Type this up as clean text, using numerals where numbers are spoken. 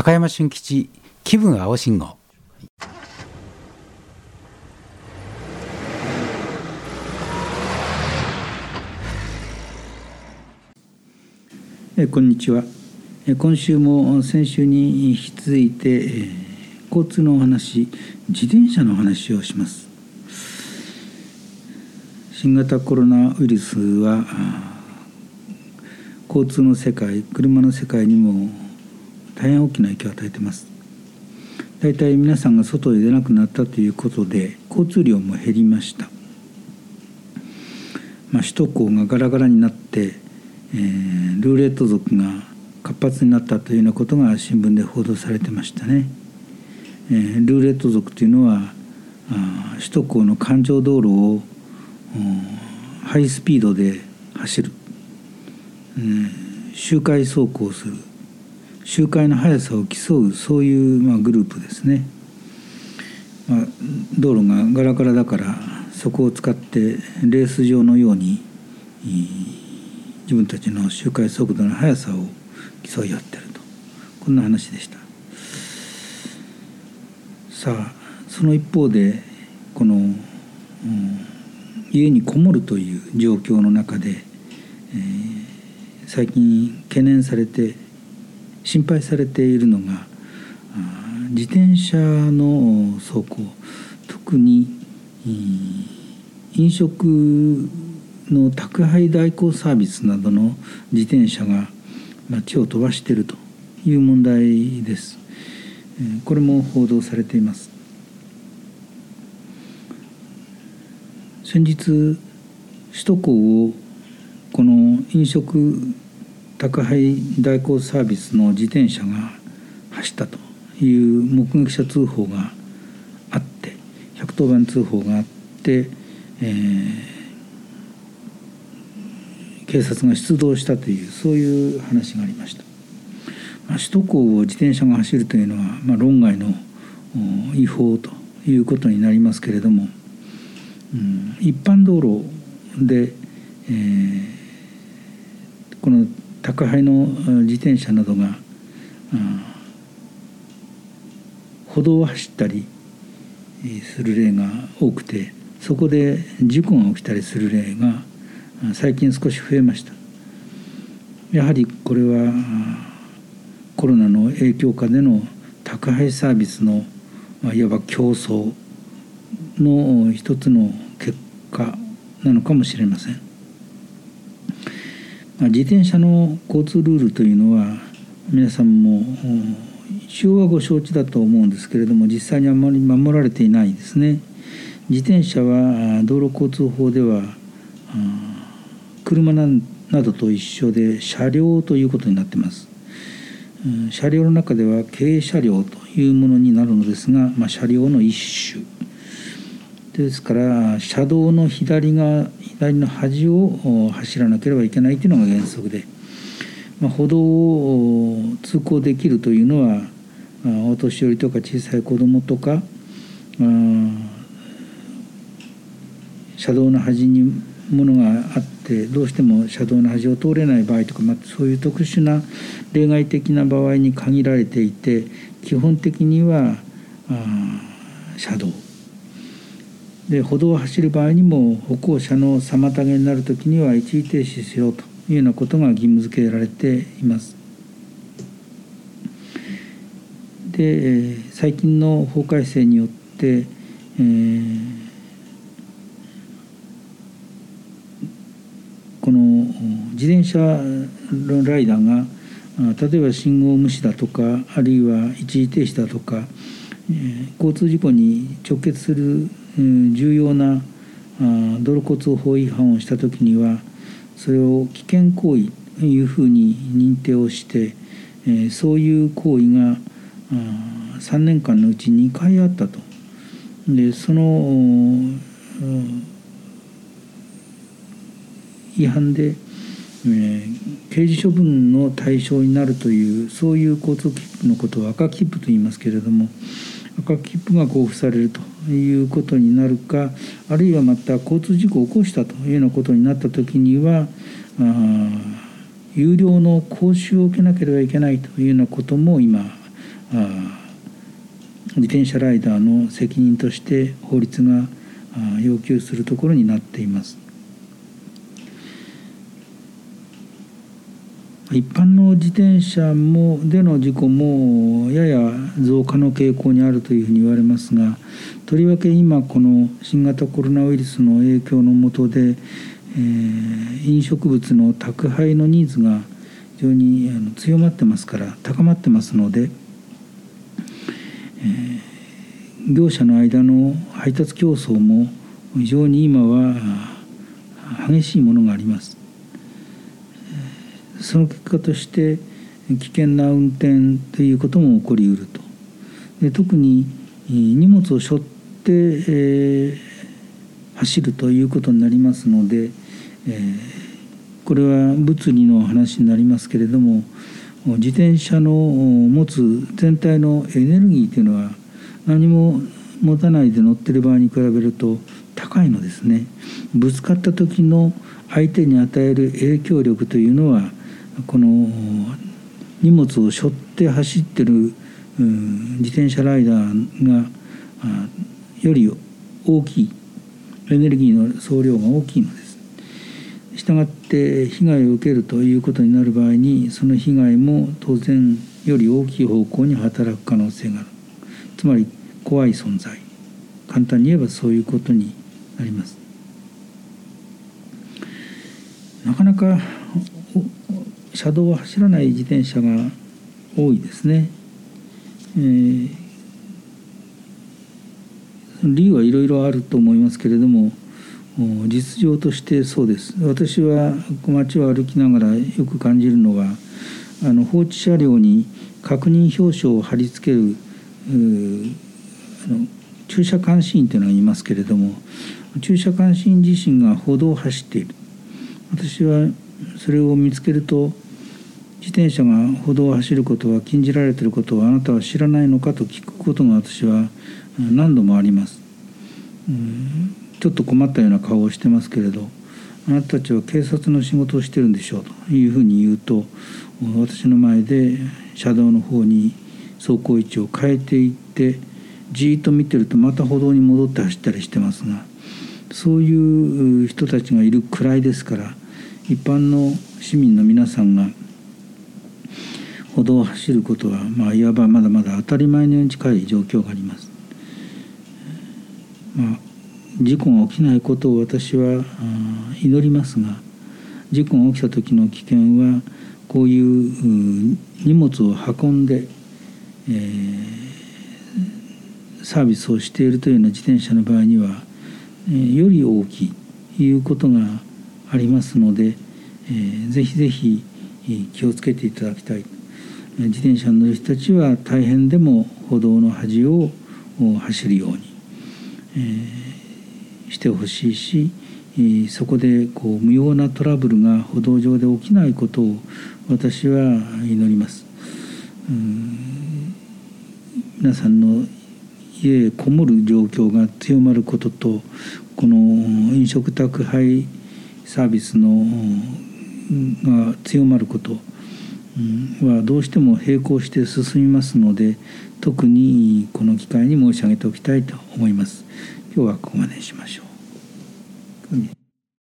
高山俊吉気分青信号。 こんにちは。今週も先週に引き続いて交通のお話、自転車の話をします。新型コロナウイルスは交通の世界、車の世界にも大変大きな影響を与えています。だいたい皆さんが外へ出なくなったということで交通量も減りました。首都高がガラガラになってルーレット族が活発になったというようなことが新聞で報道されてましたね。ルーレット族というのは首都高の環状道路をハイスピードで走る、周回走行する、周回の速さを競う、そういうグループですね。道路がガラガラだからそこを使ってレース場のように自分たちの周回速度の速さを競い合っていると、こんな話でした。さあ、その一方でこの、家にこもるという状況の中で、最近懸念されて心配されているのが自転車の走行、特に飲食の宅配代行サービスなどの自転車が街を飛ばしているという問題です。これも報道されています。先日首都高をこの飲食宅配代行サービスの自転車が走ったという目撃者通報があって、110番通報があって、警察が出動したという、そういう話がありました。首都高を自転車が走るというのは、論外の違法ということになりますけれども、一般道路で、この宅配の自転車などが歩道を走ったりする例が多くて、そこで事故が起きたりする例が最近少し増えました。やはりこれはコロナの影響下での宅配サービスのいわば競争の一つの結果なのかもしれません。自転車の交通ルールというのは皆さんも一応はご承知だと思うんですけれども、実際にあまり守られていないですね。自転車は道路交通法では車などと一緒で車両ということになっています。車両の中では軽車両というものになるのですが、車両の一種ですから、車道の左の端を走らなければいけないというのが原則で、歩道を通行できるというのはお年寄りとか小さい子どもとか車道の端に物があってどうしても車道の端を通れない場合とか、そういう特殊な例外的な場合に限られていて、基本的には車道で、歩道を走る場合にも歩行者の妨げになるときには一時停止しようというようなことが義務付けられています。で、最近の法改正によって、この自転車のライダーが例えば信号無視だとか、あるいは一時停止だとか、交通事故に直結する重要な道路交通法違反をしたときには、それを危険行為というふうに認定をして、そういう行為が3年間のうち2回あったと。で、その違反で、刑事処分の対象になるという、そういう交通切符のことを赤切符と言いますけれども、赤切符が交付されるということになるか、あるいはまた交通事故を起こしたというようなことになったときには有料の講習を受けなければいけないというようなことも今自転車ライダーの責任として法律が要求するところになっています。一般の自転車での事故もやや増加の傾向にあるというふうに言われますが、とりわけ今この新型コロナウイルスの影響の下で、飲食物の宅配のニーズが非常に強まってますから高まってますので、業者の間の配達競争も非常に今は激しいものがあります。その結果として危険な運転ということも起こりうると。で特に荷物を背負って、走るということになりますので、これは物理の話になりますけれども、自転車の持つ全体のエネルギーというのは何も持たないで乗っている場合に比べると高いのですね。ぶつかった時の相手に与える影響力というのはこの荷物を背負って走ってる自転車ライダーがより大きい、エネルギーの総量が大きいのです。したがって被害を受けるということになる場合に、その被害も当然より大きい方向に働く可能性がある。つまり怖い存在、簡単に言えばそういうことになります。なかなか車道を走らない自転車が多いですね。理由はいろいろあると思いますけれども、実情としてそうです。私は街を歩きながらよく感じるのは、放置車両に確認標章を貼り付ける駐車監視員というのがいますけれども、駐車監視員自身が歩道を走っている。私はそれを見つけると、自転車が歩道を走ることは禁じられていることをあなたは知らないのかと聞くことが私は何度もあります。ちょっと困ったような顔をしてますけれど、あなたたちは警察の仕事をしてるんでしょうというふうに言うと、私の前で車道の方に走行位置を変えていってじーっと見てるとまた歩道に戻って走ったりしてますが、そういう人たちがいるくらいですから、一般の市民の皆さんが歩道を走ることは、いわばまだまだ当たり前のように近い状況があります。事故が起きないことを私は祈りますが、事故が起きた時の危険はこういう荷物を運んで、サービスをしているというような自転車の場合には、より大きいということがありますので、ぜひぜひ気をつけていただきたい。自転車に乗る人たちは大変でも歩道の端を走るように、してほしいし、そこで無用なトラブルが歩道上で起きないことを私は祈ります。皆さんの家へこもる状況が強まることと、この飲食宅配サービスが強まることはどうしても並行して進みますので、特にこの機会に申し上げておきたいと思います。今日はここまでにしましょう。